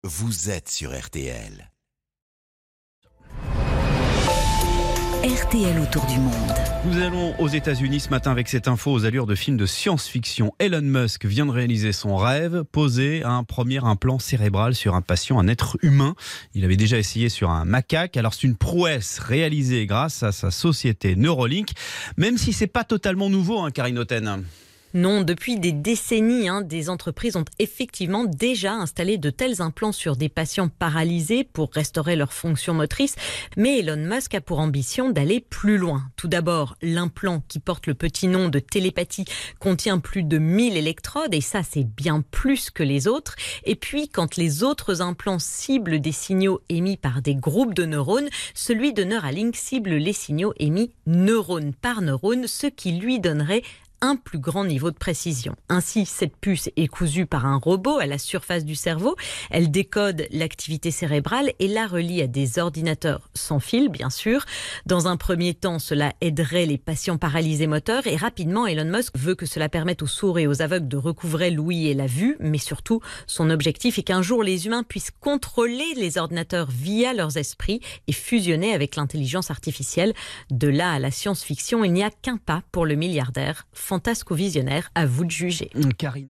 vous êtes sur RTL. RTL autour du monde. Nous allons aux États-Unis ce matin avec cette info aux allures de film de science-fiction. Elon Musk vient de réaliser son rêve, poser un premier implant cérébral sur un patient, un être humain. Il avait déjà essayé sur un macaque. Alors c'est une prouesse réalisée grâce à sa société Neuralink, même si c'est pas totalement nouveau, Karine Autain. Non, depuis des décennies, des entreprises ont effectivement déjà installé de tels implants sur des patients paralysés pour restaurer leur fonction motrice. Mais Elon Musk a pour ambition d'aller plus loin. Tout d'abord, l'implant qui porte le petit nom de télépathie contient plus de 1000 électrodes et ça, c'est bien plus que les autres. Et puis, quand les autres implants ciblent des signaux émis par des groupes de neurones, celui de Neuralink cible les signaux émis neurone par neurone, ce qui lui donnerait un plus grand niveau de précision. Ainsi, cette puce est cousue par un robot à la surface du cerveau. Elle décode l'activité cérébrale et la relie à des ordinateurs sans fil, bien sûr. Dans un premier temps, cela aiderait les patients paralysés moteurs et rapidement, Elon Musk veut que cela permette aux sourds et aux aveugles de recouvrer l'ouïe et la vue. Mais surtout, son objectif est qu'un jour, les humains puissent contrôler les ordinateurs via leurs esprits et fusionner avec l'intelligence artificielle. De là à la science-fiction, il n'y a qu'un pas pour le milliardaire. Fantasque ou visionnaire, à vous de juger. Karine.